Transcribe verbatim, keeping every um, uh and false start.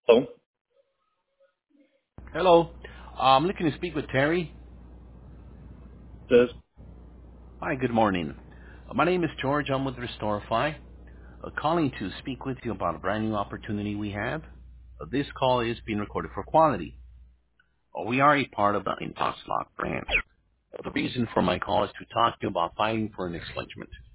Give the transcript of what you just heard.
Hello. Hello. Uh, I'm looking to speak with Terry. Says, Hi, good morning. Uh, my name is George. I'm with Restorify. Uh, calling to speak with you about a brand new opportunity we have. Uh, this call is being recorded for quality. Uh, we are a part of the Intox Lock brand. Uh, the reason for my call is to talk to you about fighting for an expungement.